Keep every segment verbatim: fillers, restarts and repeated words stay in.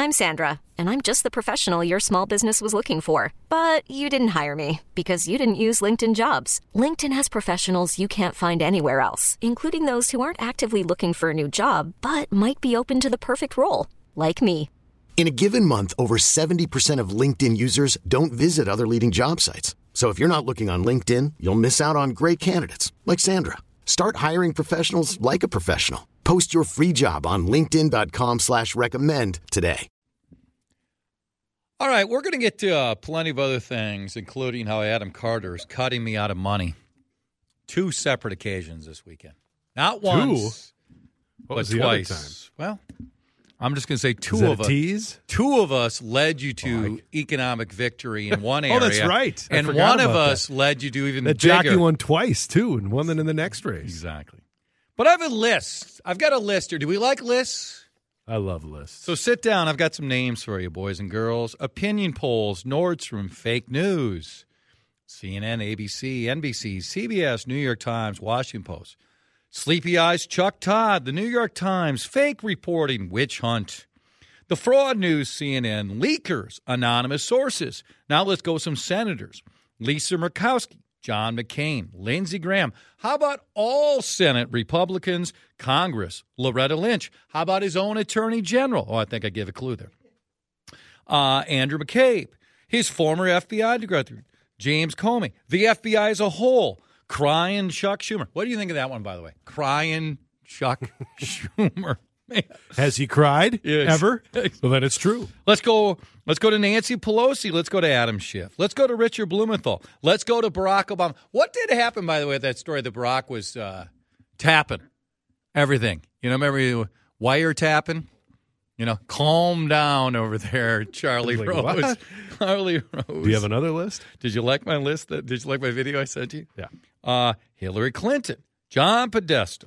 I'm Sandra, and I'm just the professional your small business was looking for. But you didn't hire me because you didn't use LinkedIn Jobs. LinkedIn has professionals you can't find anywhere else, including those who aren't actively looking for a new job, but might be open to the perfect role, like me. In a given month, over seventy percent of LinkedIn users don't visit other leading job sites. So if you're not looking on LinkedIn, you'll miss out on great candidates like Sandra. Start hiring professionals like a professional. Post your free job on linkedin.com slash recommend today. All right, we're going to get to uh, plenty of other things, including how Adam Carter is cutting me out of money. Two separate occasions this weekend. Not once, what but was the twice. other time? Well, I'm just going to say two Is that of a us. tease? Two of us led you to Oh, I... economic victory in one area. Oh, that's right. I and forgot one of about us that. led you to even that bigger. jockey won twice, too, and won then in the next race. Exactly. But I have a list. I've got a list here. Do we like lists? I love lists. So sit down. I've got some names for you, boys and girls. Opinion polls, Nordstrom, fake news, C N N, A B C, N B C, C B S, New York Times, Washington Post, Sleepy Eyes, Chuck Todd, the New York Times, fake reporting, witch hunt, the fraud news, C N N, leakers, anonymous sources. Now let's go with some senators. Lisa Murkowski, John McCain, Lindsey Graham. How about all Senate Republicans, Congress, Loretta Lynch? How about his own Attorney General? Oh, I think I gave a clue there. Uh, Andrew McCabe, his former F B I director, James Comey, the F B I as a whole, crying Chuck Schumer. What do you think of that one, by the way? Crying Chuck Schumer. Man. Has he cried Yes. ever? Well, then it's true. Let's go. Let's go to Nancy Pelosi. Let's go to Adam Schiff. Let's go to Richard Blumenthal. Let's go to Barack Obama. What did happen, by the way, with that story that Barack was uh, tapping everything? You know, remember you wiretapping? You know, calm down over there, Charlie Like, Rose. what? Charlie Rose. Do you have another list? Did you like my list? Did you like my video I sent you? Yeah. Uh, Hillary Clinton, John Podesta,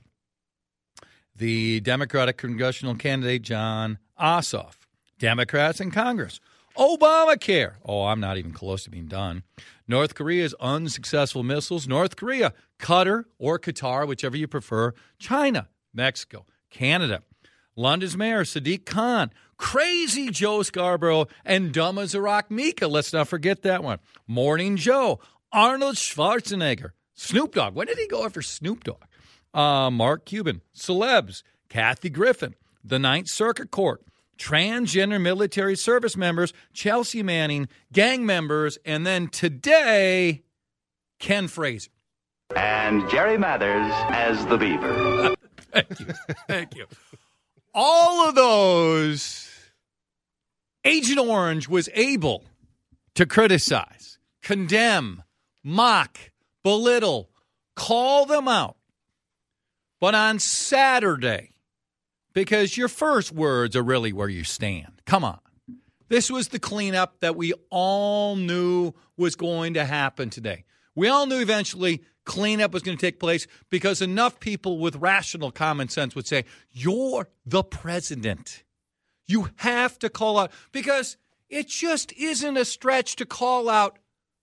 the Democratic congressional candidate John Ossoff, Democrats in Congress, Obamacare. Oh, I'm not even close to being done. North Korea's unsuccessful missiles. North Korea, Qatar or Qatar, whichever you prefer. China, Mexico, Canada. London's mayor, Sadiq Khan. Crazy Joe Scarborough and dumb as a rock Mika. Let's not forget that one. Morning Joe, Arnold Schwarzenegger. Snoop Dogg. When did he go after Snoop Dogg? Uh, Mark Cuban, celebs, Kathy Griffin, the Ninth Circuit Court, transgender military service members, Chelsea Manning, gang members, and then today, Ken Fraser. And Jerry Mathers as the Beaver. Thank you. Thank you. All of those, Agent Orange was able to criticize, condemn, mock, belittle, call them out. But on Saturday, because your first words are really where you stand. Come on. This was the cleanup that we all knew was going to happen today. We all knew eventually cleanup was going to take place because enough people with rational common sense would say, you're the president. You have to call out, because it just isn't a stretch to call out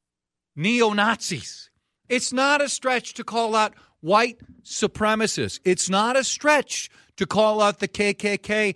neo-Nazis. It's not a stretch to call out white supremacists. It's not a stretch to call out the K K K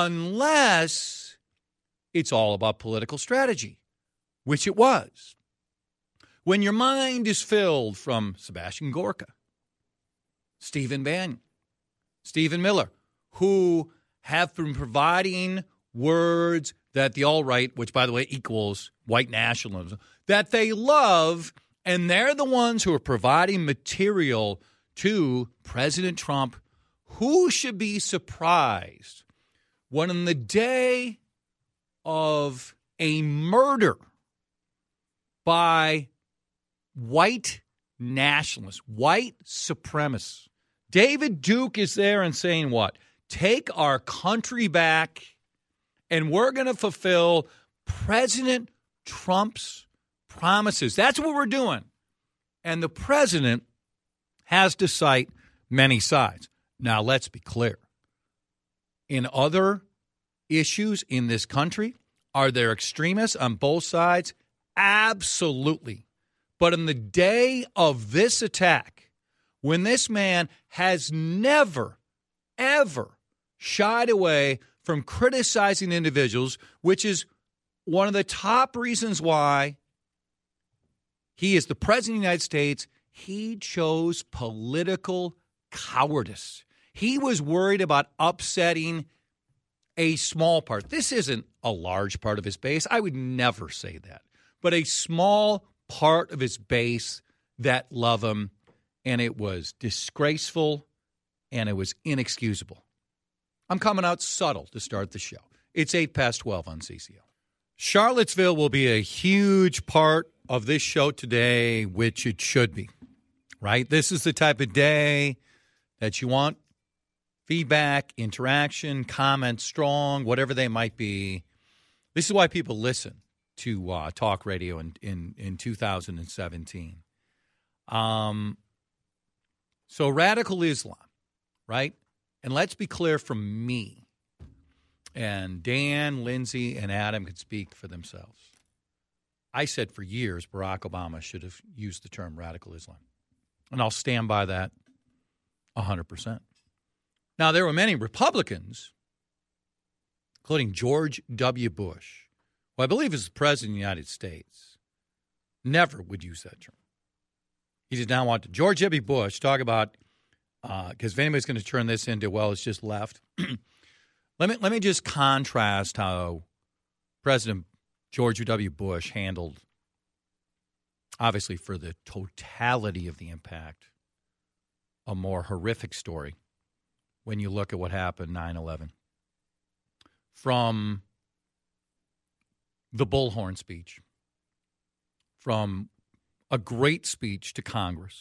unless it's all about political strategy, which it was. When your mind is filled from Sebastian Gorka, Stephen Bannon, Stephen Miller, who have been providing words that the alt-right, which, by the way, equals white nationalism, that they love, and they're the ones who are providing material to President Trump. Who should be surprised when in the day of a murder by white nationalists, white supremacists, David Duke is there and saying what? Take our country back, and we're going to fulfill President Trump's promises. That's what we're doing. And the president has to cite many sides. Now, let's be clear. In other issues in this country, are there extremists on both sides? Absolutely. But in the day of this attack, when this man has never, ever shied away from criticizing individuals, which is one of the top reasons why he is the president of the United States. He chose political cowardice. He was worried about upsetting a small part. This isn't a large part of his base. I would never say that. But a small part of his base that love him, and it was disgraceful and it was inexcusable. I'm coming out subtle to start the show. It's eight past twelve on C C L. Charlottesville will be a huge part of this show today, which it should be, right? This is the type of day that you want feedback, interaction, comments, strong, whatever they might be. This is why people listen to uh, talk radio in, in, in two thousand seventeen. Um, so radical Islam, right? And let's be clear from me, and Dan, Lindsay, and Adam can speak for themselves. I said for years Barack Obama should have used the term radical Islam. And I'll stand by that one hundred percent. Now, there were many Republicans, including George W. Bush, who I believe is the president of the United States, never would use that term. He did not want to. George W. Bush, talk about, because uh, if anybody's going to turn this into, well, it's just left. let me let me just contrast how President George W. Bush handled, obviously for the totality of the impact, a more horrific story when you look at what happened nine eleven. From the bullhorn speech, from a great speech to Congress,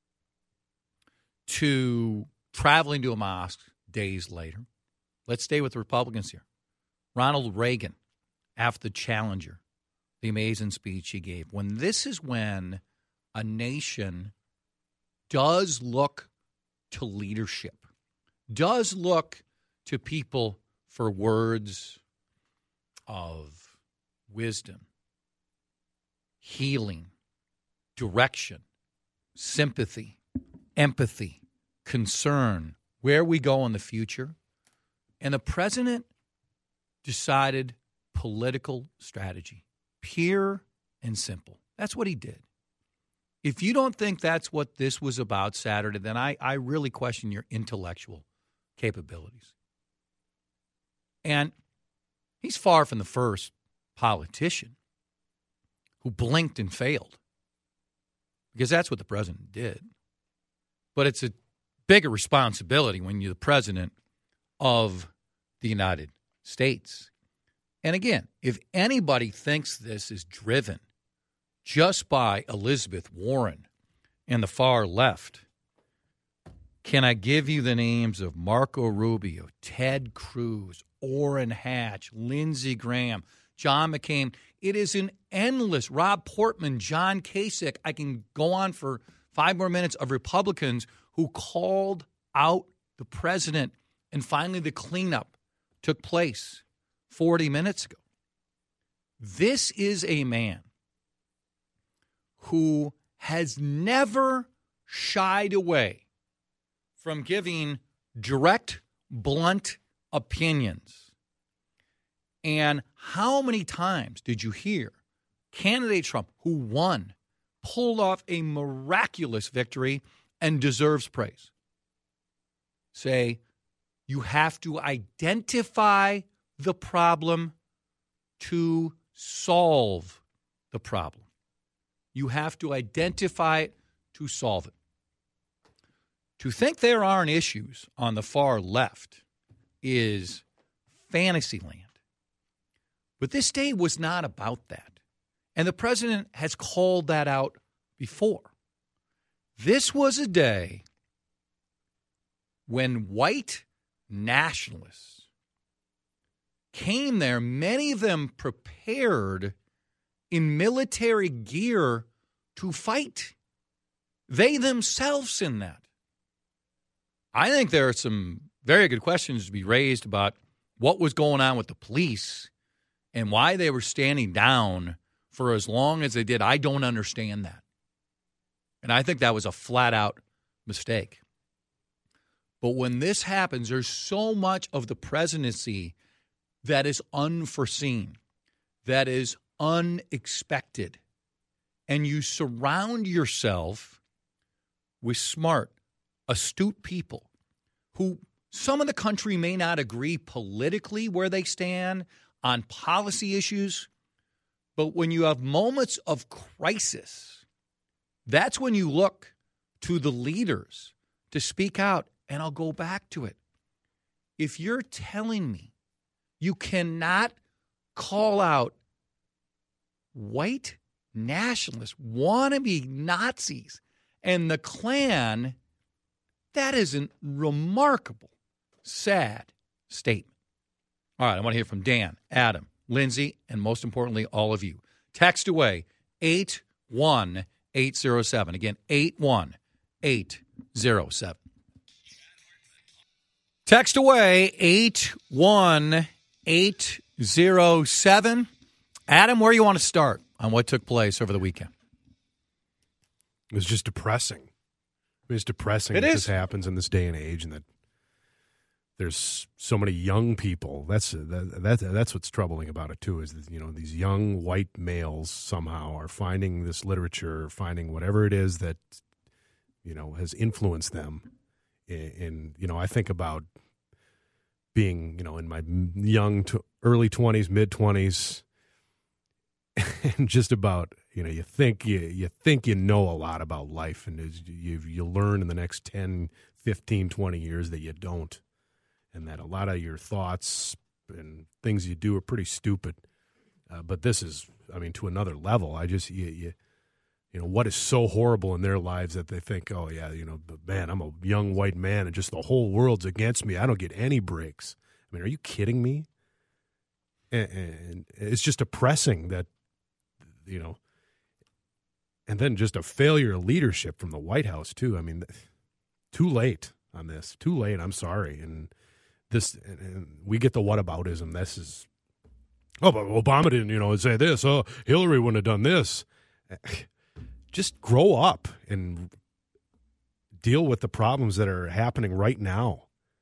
to traveling to a mosque days later. Let's stay with the Republicans here. Ronald Reagan, after the Challenger, the amazing speech he gave. When this is when a nation does look to leadership, does look to people for words of wisdom, healing, direction, sympathy, empathy, concern, where we go in the future. And the president decided political strategy, pure and simple. That's what he did. If you don't think that's what this was about Saturday, then I, I really question your intellectual capabilities. And he's far from the first politician who blinked and failed, because that's what the president did. But it's a bigger responsibility when you're the president of the United States. And again, if anybody thinks this is driven just by Elizabeth Warren and the far left, can I give you the names of Marco Rubio, Ted Cruz, Orrin Hatch, Lindsey Graham, John McCain? It is an endless, Rob Portman, John Kasich. I can go on for five more minutes of Republicans who called out the president, and finally the cleanup took place forty minutes ago. This is a man who has never shied away from giving direct, blunt opinions. And how many times did you hear candidate Trump, who won, pulled off a miraculous victory and deserves praise, say, you have to identify the problem to solve the problem. You have to identify it to solve it. To think there aren't issues on the far left is fantasy land. But this day was not about that. And the president has called that out before. This was a day when white nationalists came there, many of them prepared in military gear to fight. They themselves in that. I think there are some very good questions to be raised about what was going on with the police and why they were standing down for as long as they did. I don't understand that. And I think that was a flat-out mistake. But when this happens, there's so much of the presidency that is unforeseen, that is unexpected, and you surround yourself with smart, astute people who some of the country may not agree politically where they stand on policy issues, but when you have moments of crisis, that's when you look to the leaders to speak out. And I'll go back to it. If you're telling me you cannot call out white nationalists, wannabe Nazis, and the Klan, that is a remarkable, sad statement. All right, I want to hear from Dan, Adam, Lindsay, and most importantly, all of you. Text away eight one eight zero seven. Again, eight one eight zero seven. Text away eight one eight zero seven. Adam, where do you want to start on what took place over the weekend? It was just depressing. It was depressing it that is. this happens in this day and age, and that there's so many young people. That's that, that that's what's troubling about it too. Is that, you know, these young white males somehow are finding this literature, finding whatever it is that, you know, has influenced them. In, in you know, I think about being, you know, in my young to early twenties, mid twenties, and just about, you know, you think you you think you know a lot about life, and you you learn in the next ten, fifteen, twenty years that you don't, and that a lot of your thoughts and things you do are pretty stupid. Uh, but this is, I mean, to another level. I just you, you you know, what is so horrible in their lives that they think, oh yeah, you know, man, I'm a young white man and just the whole world's against me. I don't get any breaks. I mean, are you kidding me? And, and it's just depressing that, you know, and then just a failure of leadership from the White House too. I mean, too late on this. Too late. I'm sorry. And this, and, and we get the whataboutism. This is, oh, but Obama didn't, you know, say this. Oh, Hillary wouldn't have done this. Just grow up and deal with the problems that are happening right now.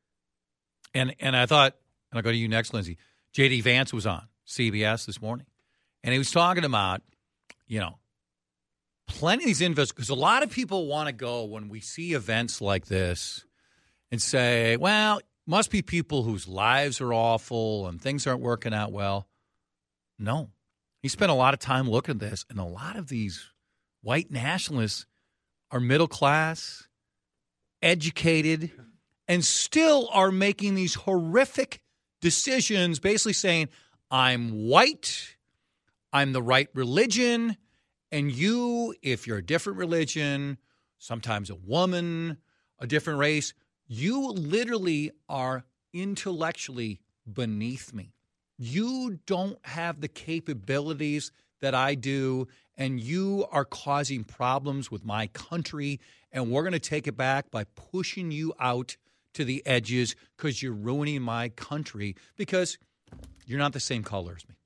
And and I thought, and I'll go to you next, Lindsay. J D Vance was on C B S this morning, and he was talking about, you know, plenty of these investors, because a lot of people want to go when we see events like this and say, well, must be people whose lives are awful and things aren't working out well. No. He spent a lot of time looking at this, and a lot of these white nationalists are middle class, educated, and still are making these horrific decisions, basically saying, I'm white, I'm the right religion, and you, if you're a different religion, sometimes a woman, a different race, you literally are intellectually beneath me. You don't have the capabilities that I do, and you are causing problems with my country, and we're going to take it back by pushing you out to the edges because you're ruining my country because you're not the same color as me.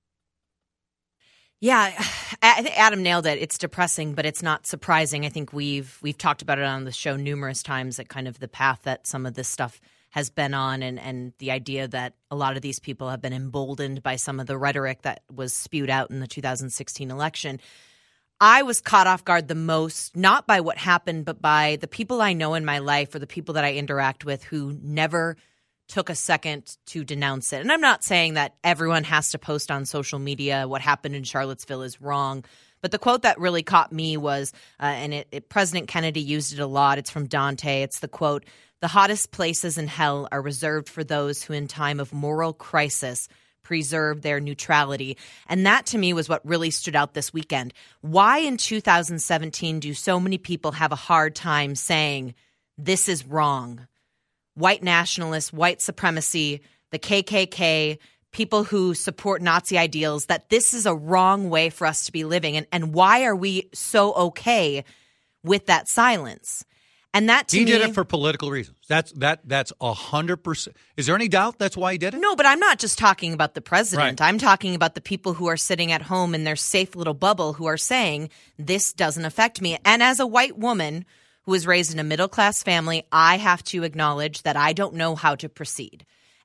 Yeah, I think Adam nailed it. It's depressing, but it's not surprising. I think we've we've talked about it on the show numerous times, that kind of the path that some of this stuff has been on, and, and the idea that a lot of these people have been emboldened by some of the rhetoric that was spewed out in the two thousand sixteen election. I was caught off guard the most, not by what happened, but by the people I know in my life or the people that I interact with who never took a second to denounce it. And I'm not saying that everyone has to post on social media what happened in Charlottesville is wrong. But the quote that really caught me was, uh, and it, it, President Kennedy used it a lot. It's from Dante. It's the quote, "The hottest places in hell are reserved for those who in time of moral crisis preserve their neutrality." And that to me was what really stood out this weekend. Why in two thousand seventeen do so many people have a hard time saying this is wrong? White nationalists, white supremacy, the K K K, people who support Nazi ideals, that this is a wrong way for us to be living. And, and why are we so okay with that silence? And that to he me, did it for political reasons. That's that. That's a hundred percent. Is there any doubt that's why he did it? No, but I'm not just talking about the president. Right. I'm talking about the people who are sitting at home in their safe little bubble who are saying this doesn't affect me. And as a white woman who was raised in a middle class family, I have to acknowledge that I don't know how to proceed.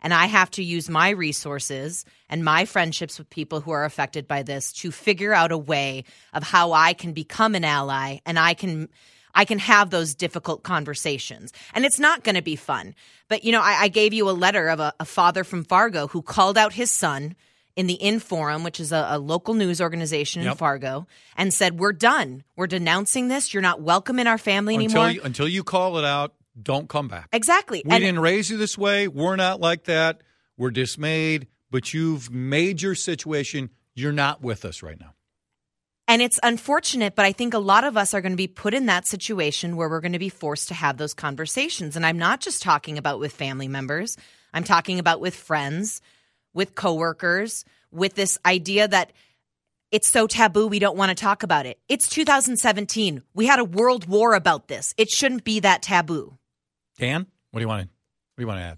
And I have to use my resources and my friendships with people who are affected by this to figure out a way of how I can become an ally and I can I can have those difficult conversations. And it's not going to be fun. But, you know, I, I gave you a letter of a, a father from Fargo who called out his son in the Inforum, which is a, a local news organization yep. in Fargo, and said, we're done. We're denouncing this. You're not welcome in our family until anymore. You, until you call it out, don't come back. Exactly. We and, didn't raise you this way. We're not like that. We're dismayed. But you've made your situation. You're not with us right now. And it's unfortunate, but I think a lot of us are going to be put in that situation where we're going to be forced to have those conversations. And I'm not just talking about with family members. I'm talking about with friends, with coworkers, with this idea that it's so taboo we don't want to talk about it. It's two thousand seventeen. We had a world war about this. It shouldn't be that taboo. Dan, what do you want to what do you want to add?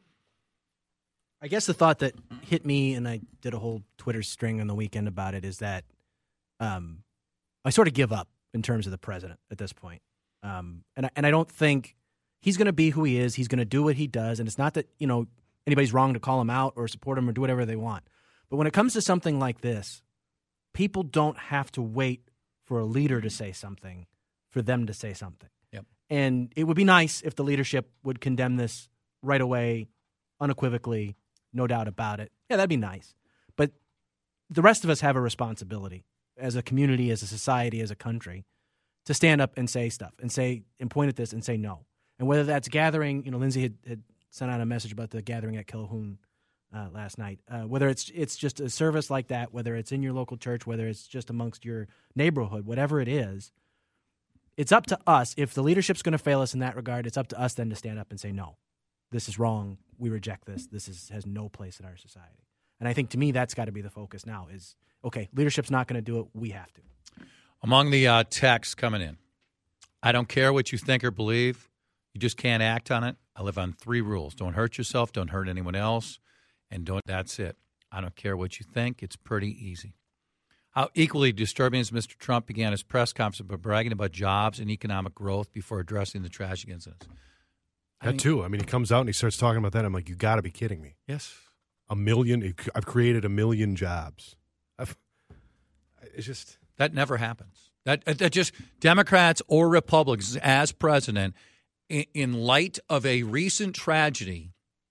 I guess the thought that hit me, and I did a whole Twitter string on the weekend about it, is that um, I sort of give up in terms of the president at this point. Um, and, I, and I don't think he's going to be who he is. He's going to do what he does. And it's not that, you know, anybody's wrong to call him out or support him or do whatever they want. But when it comes to something like this, people don't have to wait for a leader to say something for them to say something. Yep. And it would be nice if the leadership would condemn this right away, unequivocally, no doubt about it. Yeah, that'd be nice. But the rest of us have a responsibility as a community, as a society, as a country, to stand up and say stuff and say and point at this and say no. And whether that's gathering, you know, Lindsay had, had sent out a message about the gathering at Calhoun uh, last night. Uh, whether it's it's just a service like that, whether it's in your local church, whether it's just amongst your neighborhood, whatever it is, it's up to us. If the leadership's going to fail us in that regard, it's up to us then to stand up and say no. This is wrong. We reject this. This is, has no place in our society. And I think to me that's got to be the focus now is, okay, leadership's not going to do it. We have to. Among the uh, texts coming in, I don't care what you think or believe. You just can't act on it. I live on three rules. Don't hurt yourself. Don't hurt anyone else. And don't. That's it. I don't care what you think. It's pretty easy. How equally disturbing is Mister Trump began his press conference by bragging about jobs and economic growth before addressing the tragic incidents. I that mean, too. I mean, he comes out and he starts talking about that. I'm like, you got to be kidding me. Yes. A million. I've created a million jobs. I've, it's just. That never happens. That, that just Democrats or Republicans as president, in, in light of a recent tragedy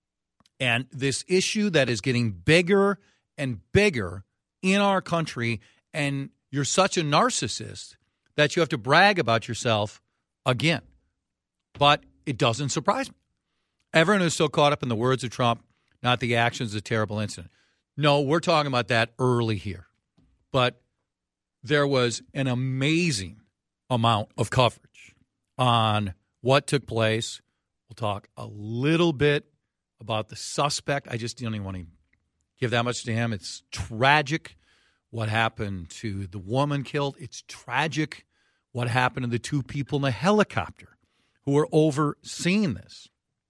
and this issue that is getting bigger and bigger in our country, and you're such a narcissist that you have to brag about yourself again. But it doesn't surprise me. Everyone is so caught up in the words of Trump, not the actions of a terrible incident. No, we're talking about that early here. But there was an amazing amount of coverage on what took place. We'll talk a little bit about the suspect. I just don't even want to give that much to him. It's tragic what happened to the woman killed. It's tragic what happened to the two people in the helicopter who were overseeing this.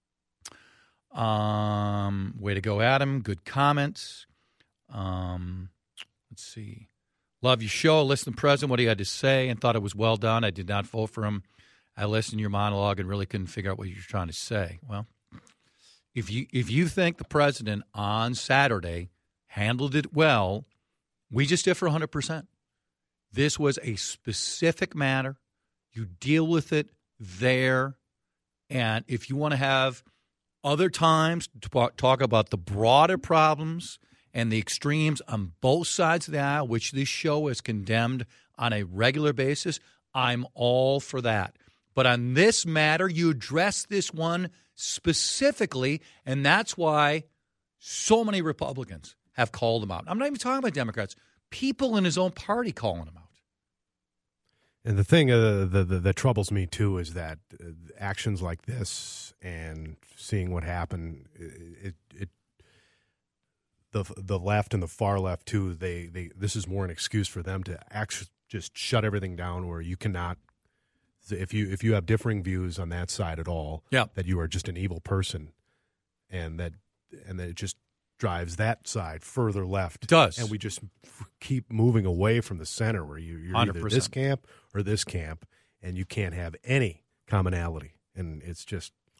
Um, way to go, Adam. Good comments. Um, let's see. Love your show. Listen to the president, what he had to say, and thought it was well done. I did not vote for him. I listened to your monologue and really couldn't figure out what you were trying to say. Well, if you if you think the president on Saturday handled it well, we just differ one hundred percent. This was a specific matter. You deal with it there. And if you want to have other times to talk about the broader problems and the extremes on both sides of the aisle, which this show is condemned on a regular basis, I'm all for that. But on this matter, you address this one specifically, and that's why so many Republicans have called him out. I'm not even talking about Democrats. People in his own party calling him out. And the thing uh, the, the, that troubles me, too, is that uh, actions like this and seeing what happened, it, it the the left and the far left, too, they, they this is more an excuse for them to actually just shut everything down where you cannot, if you if you have differing views on that side at all, yeah. that you are just an evil person, and that and that it just drives that side further left. It does. And we just f- keep moving away from the center where you, you're one hundred percent. Either this camp or this camp, and you can't have any commonality. And it's just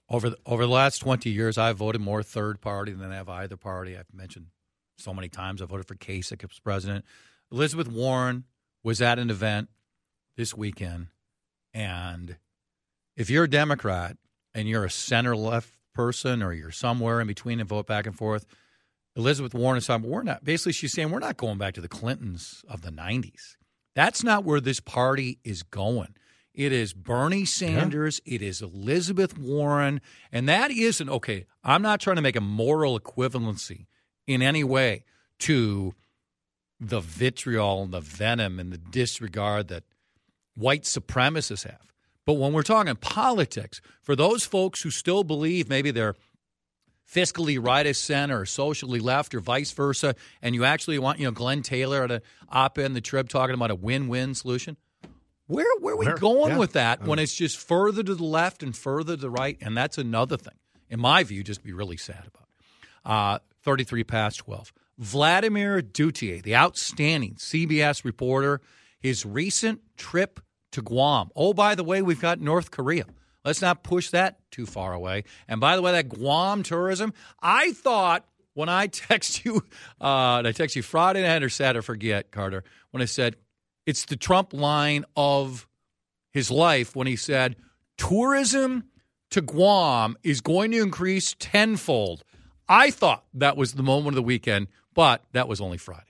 Over the, over the last twenty years, I've voted more third party than I have either party. I've mentioned so many times I voted for Kasich as president. Elizabeth Warren was at an event this weekend, and if you're a Democrat and you're a center-left person or you're somewhere in between and vote back and forth, Elizabeth Warren is saying, we're not, basically she's saying we're not going back to the Clintons of the nineties. That's not where this party is going. It is Bernie Sanders. Yeah. It is Elizabeth Warren. And that isn't, okay, I'm not trying to make a moral equivalency in any way to the vitriol and the venom and the disregard that white supremacists have. But when we're talking politics, for those folks who still believe maybe they're fiscally right of center or socially left or vice versa, and you actually want, you know, Glenn Taylor at an op-ed in the Trib talking about a win-win solution, where, where are we where? going yeah. with that um, when it's just further to the left and further to the right? And that's another thing, in my view, just to be really sad about. Uh, thirty-three past twelve. Vladimir Duthiers, the outstanding C B S reporter, his recent trip to Guam. Oh, by the way, we've got North Korea. Let's not push that too far away. And by the way, that Guam tourism, I thought when I text you, uh, I text you Friday night or Saturday, forget, Carter, when I said it's the Trump line of his life when he said tourism to Guam is going to increase tenfold. I thought that was the moment of the weekend, but that was only Friday.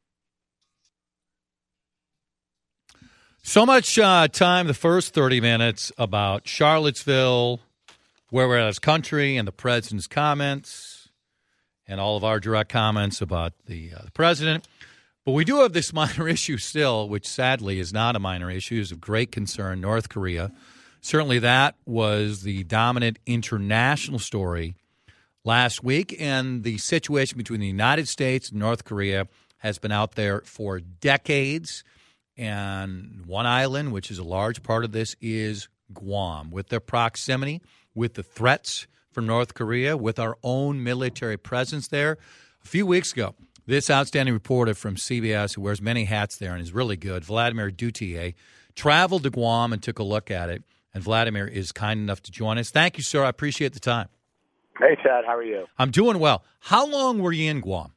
So much uh, time, the first thirty minutes, about Charlottesville, where we're at as country, and the president's comments, and all of our direct comments about the, uh, the president. But we do have this minor issue still, which sadly is not a minor issue. It's of great concern, North Korea. Certainly that was the dominant international story last week, and the situation between the United States and North Korea has been out there for decades. And one island, which is a large part of this, is Guam. With their proximity, with the threats from North Korea, with our own military presence there. A few weeks ago, this outstanding reporter from C B S, who wears many hats there and is really good, Vladimir Duthiers, traveled to Guam and took a look at it. And Vladimir is kind enough to join us. Thank you, sir. I appreciate the time. Hey, Chad. How are you? I'm doing well. How long were you in Guam?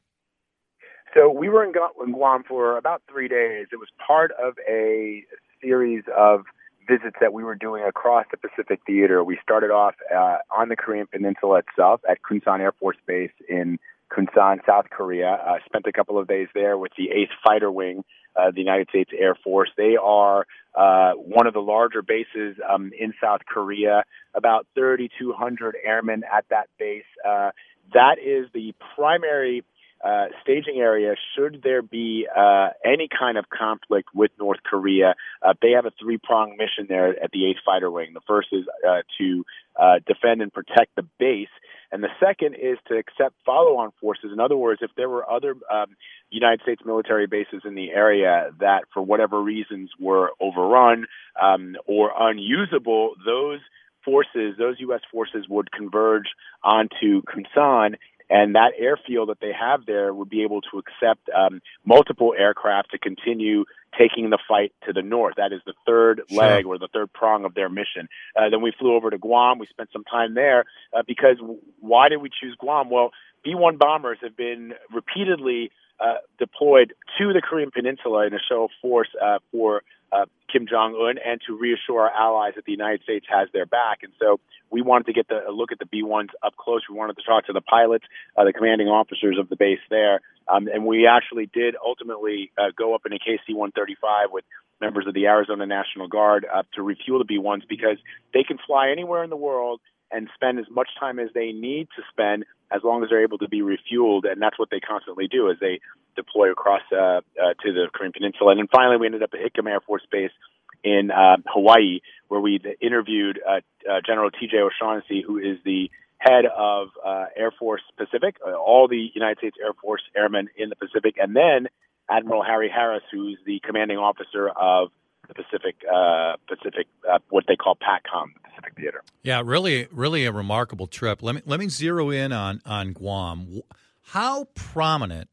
So we were in Guam for about three days. It was part of a series of visits that we were doing across the Pacific Theater. We started off uh, on the Korean Peninsula itself at Kunsan Air Force Base in Kunsan, South Korea. Uh, spent a couple of days there with the eighth Fighter Wing of uh, the United States Air Force. They are uh, one of the larger bases um, in South Korea, about thirty-two hundred airmen at that base. Uh, that is the primary Uh, staging area should there be uh, any kind of conflict with North Korea. Uh, they have a three-pronged mission there at the eighth Fighter Wing. The first is uh, to uh, defend and protect the base, and the second is to accept follow-on forces. In other words, if there were other um, United States military bases in the area that, for whatever reasons, were overrun um, or unusable, those forces, those U S forces would converge onto Kunsan. And that airfield that they have there would be able to accept um, multiple aircraft to continue taking the fight to the north. That is the third sure. leg or the third prong of their mission. Uh, then we flew over to Guam. We spent some time there uh, because why did we choose Guam? Well, B one bombers have been repeatedly uh, deployed to the Korean Peninsula in a show of force uh, for uh, Kim Jong-un and to reassure our allies that the United States has their back. And so we wanted to get the, a look at the B ones up close. We wanted to talk to the pilots, uh, the commanding officers of the base there. Um, and we actually did ultimately uh, go up in a K C one thirty-five with members of the Arizona National Guard uh, to refuel the B ones because they can fly anywhere in the world and spend as much time as they need to spend as long as they're able to be refueled. And that's what they constantly do as they deploy across uh, uh, to the Korean Peninsula. And then finally, we ended up at Hickam Air Force Base in uh, Hawaii, where we interviewed uh, uh, General T J O'Shaughnessy, who is the head of uh, Air Force Pacific, uh, all the United States Air Force airmen in the Pacific, and then Admiral Harry Harris, who's the commanding officer of the Pacific, uh, Pacific, uh, what they call PACCOM, the Pacific Theater. Yeah, really, really a remarkable trip. Let me let me zero in on on Guam. How prominent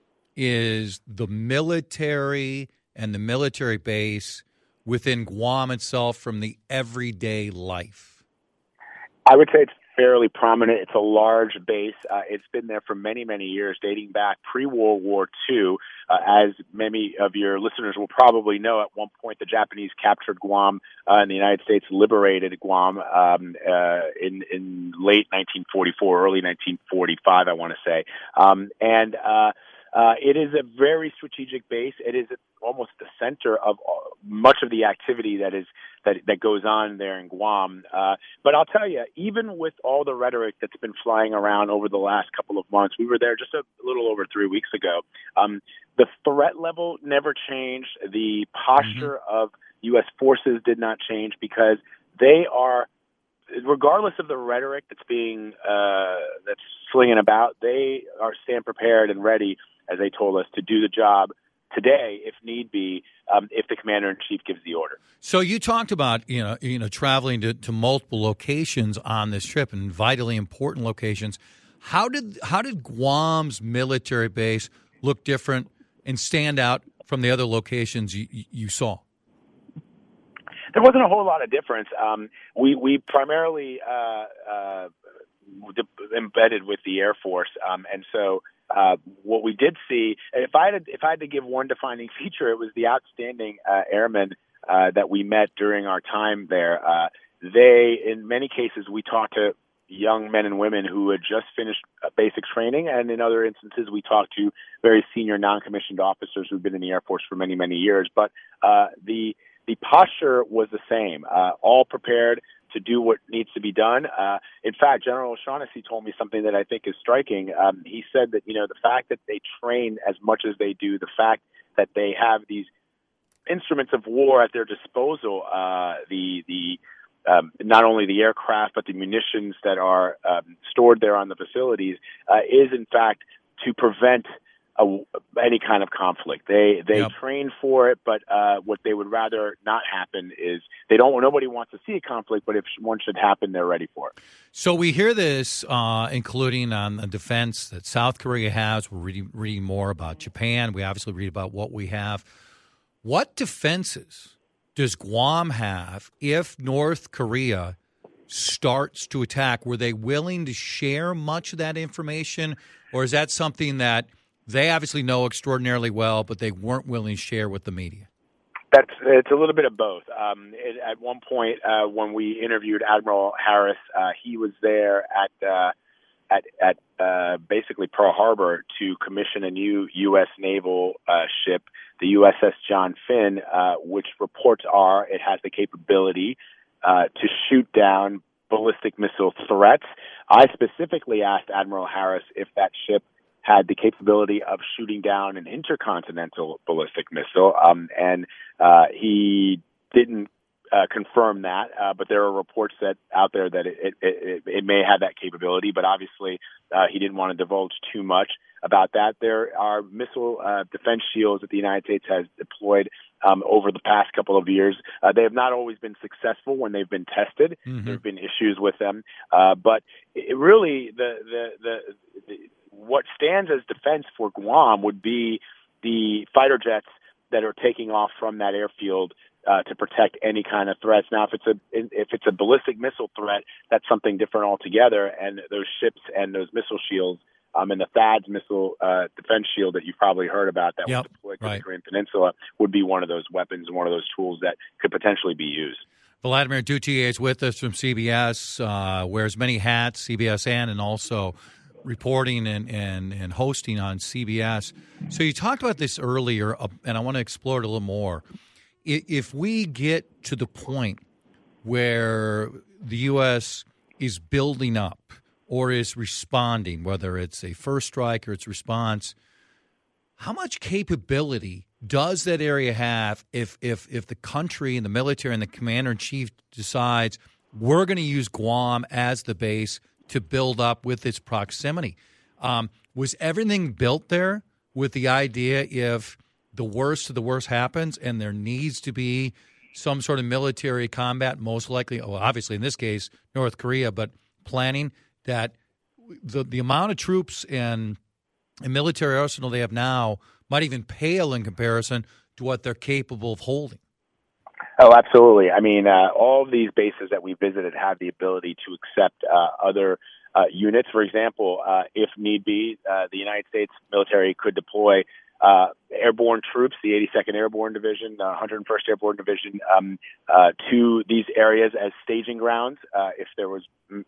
is the military and the military base within Guam itself from the everyday life? I would say it's fairly prominent. It's a large base. Uh, it's been there for many, many years, dating back pre-World War Two. Uh, as many of your listeners will probably know, at one point the Japanese captured Guam uh, and the United States liberated Guam um, uh, in, in late nineteen forty-four, early nineteen forty-five, I want to say. Um, and uh, uh, it is a very strategic base. It is almost the center of much of the activity that is that that goes on there in Guam. Uh, but I'll tell you, even with all the rhetoric that's been flying around over the last couple of months, we were there just a little over three weeks ago. Um, the threat level never changed. The posture mm-hmm. of U S forces did not change because they are, regardless of the rhetoric that's being uh, that's slinging about, they are stand prepared and ready, as they told us, to do the job today, if need be, um, if the commander-in-chief gives the order. So you talked about, you know, you know, traveling to, to multiple locations on this trip and vitally important locations. How did how did Guam's military base look different and stand out from the other locations you, you saw? There wasn't a whole lot of difference. Um, we we primarily uh, uh, embedded with the Air Force, um, and so. Uh, what we did see, if I had, if I had to give one defining feature, it was the outstanding uh, airmen uh, that we met during our time there. Uh, they, in many cases, we talked to young men and women who had just finished uh, basic training, and in other instances, we talked to very senior non-commissioned officers who've been in the Air Force for many, many years. But uh, the the posture was the same, uh, all prepared to do what needs to be done. Uh, in fact, General O'Shaughnessy told me something that I think is striking. Um, he said that, you know, the fact that they train as much as they do, the fact that they have these instruments of war at their disposal, uh, the the um, not only the aircraft but the munitions that are um, stored there on the facilities, uh, is in fact to prevent A, any kind of conflict. They they yep. train for it, but uh, what they would rather not happen is they don't. Nobody wants to see a conflict, but if one should happen, they're ready for it. So we hear this, uh, including on the defense that South Korea has. We're reading, reading more about Japan. We obviously read about what we have. What defenses does Guam have if North Korea starts to attack? Were they willing to share much of that information, or is that something that they obviously know extraordinarily well, but they weren't willing to share with the media? That's it's a little bit of both. Um, it, at one point, uh, when we interviewed Admiral Harris, uh, he was there at uh, at at uh, basically Pearl Harbor to commission a new U S naval uh, ship, the U S S John Finn, uh, which reports are it has the capability uh, to shoot down ballistic missile threats. I specifically asked Admiral Harris if that ship had the capability of shooting down an intercontinental ballistic missile, um, and uh, he didn't uh, confirm that, uh, but there are reports that out there that it, it, it, it may have that capability, but obviously uh, he didn't want to divulge too much about that. There are missile uh, defense shields that the United States has deployed um, over the past couple of years. Uh, they have not always been successful when they've been tested. Mm-hmm. There have been issues with them, uh, but it really the the the, the what stands as defense for Guam would be the fighter jets that are taking off from that airfield uh, to protect any kind of threats. Now, if it's a if it's a ballistic missile threat, that's something different altogether. And those ships and those missile shields, um, and the THAAD's missile uh, defense shield that you've probably heard about that yep, was deployed to right. the Korean Peninsula, would be one of those weapons and one of those tools that could potentially be used. Vladimir Duthiers is with us from C B S, uh, wears many hats, C B S N, and also reporting and, and, and hosting on C B S. So you talked about this earlier, uh, and I want to explore it a little more. If we get to the point where the U S is building up or is responding, whether it's a first strike or its response, how much capability does that area have if, if, if the country and the military and the commander-in-chief decides we're going to use Guam as the base to build up with its proximity? Um, was everything built there with the idea if the worst of the worst happens and there needs to be some sort of military combat, most likely, well, obviously in this case, North Korea, but planning that the the amount of troops and, and military arsenal they have now might even pale in comparison to what they're capable of holding? Oh, absolutely. I mean, uh, all of these bases that we visited have the ability to accept uh, other uh, units. For example, uh, if need be, uh, the United States military could deploy uh, airborne troops, the eighty-second Airborne Division, the one hundred first Airborne Division, um, uh, to these areas as staging grounds uh, if there was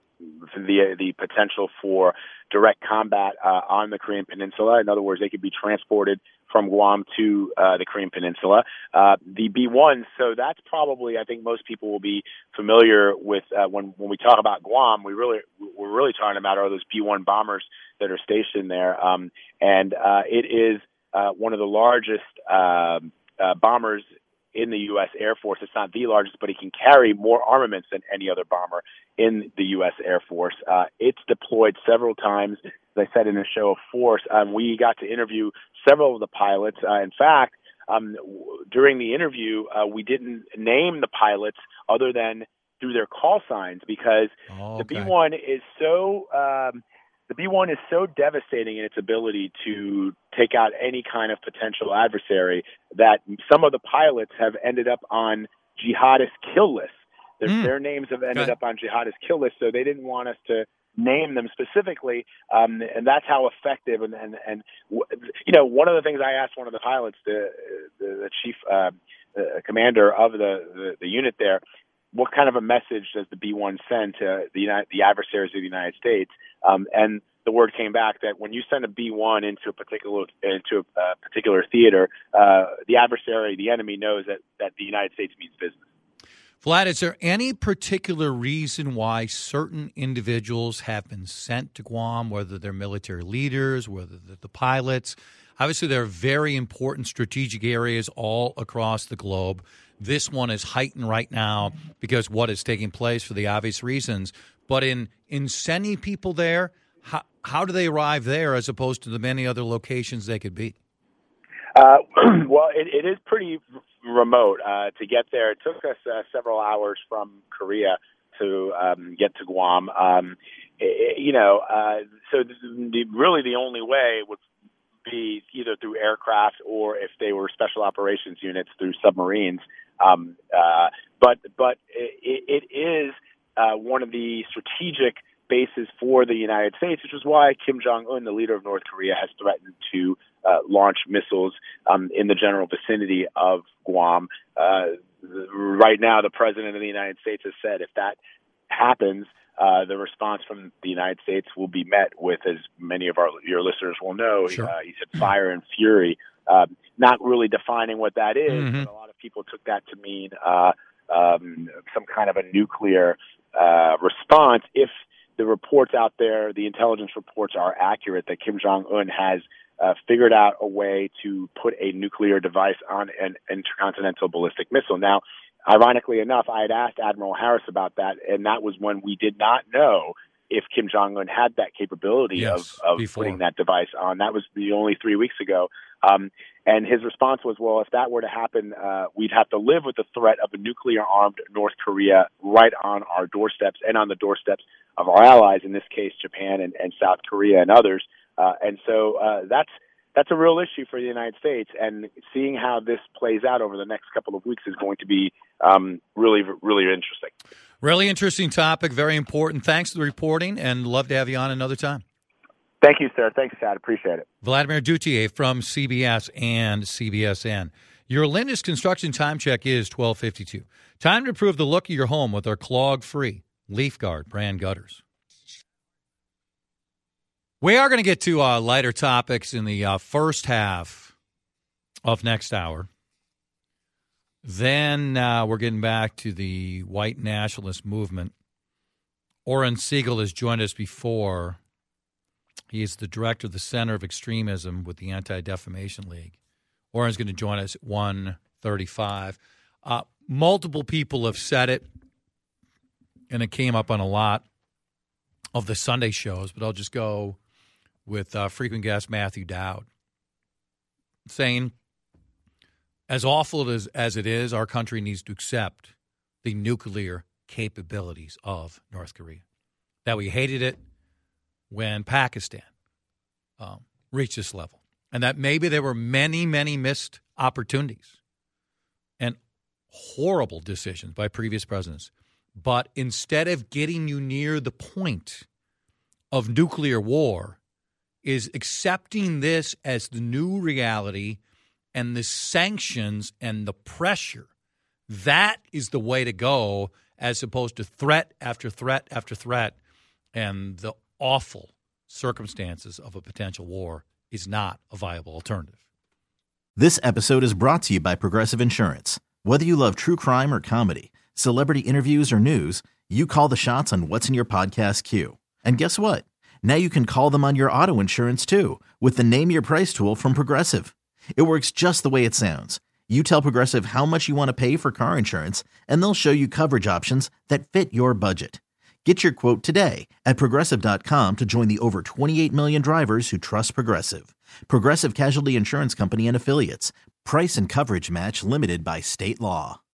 the the potential for direct combat uh, on the Korean Peninsula. In other words, they could be transported from Guam to uh, the Korean Peninsula. Uh, the B ones, so that's probably, I think most people will be familiar with uh, when when we talk about Guam. We really we're really talking about are those B one bombers that are stationed there, um, and uh, it is uh, one of the largest uh, uh, bombers in the U S Air Force. It's not the largest, but it can carry more armaments than any other bomber in the U S Air Force. Uh, it's deployed several times. As I said, in a show of force, um, we got to interview several of the pilots. Uh, in fact, um, w- during the interview, uh, we didn't name the pilots other than through their call signs because oh, okay. the B one is so um, the B one is so devastating in its ability to take out any kind of potential adversary that some of the pilots have ended up on jihadist kill lists. Their, mm. their names have ended okay. up on jihadist kill lists, so they didn't want us to name them specifically, um, and that's how effective. And, and, and you know, one of the things I asked one of the pilots, the, the, the chief uh, the commander of the, the, the unit there, what kind of a message does the B one send to the United, the adversaries of the United States? Um, and the word came back that when you send a B one into a particular into a uh, particular theater, uh, the adversary, the enemy, knows that, that the United States means business. Vlad, is there any particular reason why certain individuals have been sent to Guam, whether they're military leaders, whether they're the pilots? Obviously, there are very important strategic areas all across the globe. This one is heightened right now because what is taking place for the obvious reasons. But in, in sending people there, how, how do they arrive there as opposed to the many other locations they could be? Uh, well, it, it is pretty remote uh, to get there. It took us uh, several hours from Korea to um, get to Guam. Um, it, you know, uh, so the, really the only way would be either through aircraft or if they were special operations units through submarines. Um, uh, but but it, it is uh, one of the strategic bases for the United States, which is why Kim Jong-un, the leader of North Korea, has threatened to uh, launch missiles um, in the general vicinity of Guam. Uh, right now, the president of the United States has said if that happens, uh, the response from the United States will be met with, as many of our your listeners will know, sure. uh, he said fire and fury, uh, not really defining what that is, mm-hmm. but a lot of people took that to mean uh, um, some kind of a nuclear uh, response if the reports out there, the intelligence reports are accurate that Kim Jong-un has uh, figured out a way to put a nuclear device on an intercontinental ballistic missile. Now, ironically enough, I had asked Admiral Harris about that, and that was when we did not know if Kim Jong-un had that capability yes, of, of putting that device on. That was the only three weeks ago. Um, and his response was, well, if that were to happen, uh, we'd have to live with the threat of a nuclear-armed North Korea right on our doorsteps and on the doorsteps of our allies, in this case, Japan and, and South Korea and others. Uh, and so uh, that's that's a real issue for the United States. And seeing how this plays out over the next couple of weeks is going to be um, really, really interesting. Really interesting topic, very important. Thanks for the reporting, and love to have you on another time. Thank you, sir. Thanks, Chad. Appreciate it. Vladimir Duthier from C B S and C B S N. Your Lindus Construction time check is twelve fifty-two. Time to improve the look of your home with our clog-free Leaf Guard brand gutters. We are going to get to uh, lighter topics in the uh, first half of next hour. Then uh, we're getting back to the white nationalist movement. Oren Siegel has joined us before. He is the director of the Center of Extremism with the Anti-Defamation League. Oren's going to join us at one thirty-five. Uh, multiple people have said it, and it came up on a lot of the Sunday shows, but I'll just go with uh, frequent guest Matthew Dowd, saying, as awful as, as it is, our country needs to accept the nuclear capabilities of North Korea. That we hated it when Pakistan um, reached this level. And that maybe there were many, many missed opportunities. And horrible decisions by previous presidents. But instead of getting you near the point of nuclear war, is accepting this as the new reality and the sanctions and the pressure. That is the way to go, as opposed to threat after threat after threat. And the awful circumstances of a potential war is not a viable alternative. This episode is brought to you by Progressive Insurance. Whether you love true crime or comedy, celebrity interviews or news, you call the shots on what's in your podcast queue. And guess what? Now you can call them on your auto insurance too with the Name Your Price tool from Progressive. It works just the way it sounds. You tell Progressive how much you want to pay for car insurance, and they'll show you coverage options that fit your budget. Get your quote today at Progressive dot com to join the over twenty-eight million drivers who trust Progressive. Progressive Casualty Insurance Company and Affiliates. Price and coverage match limited by state law.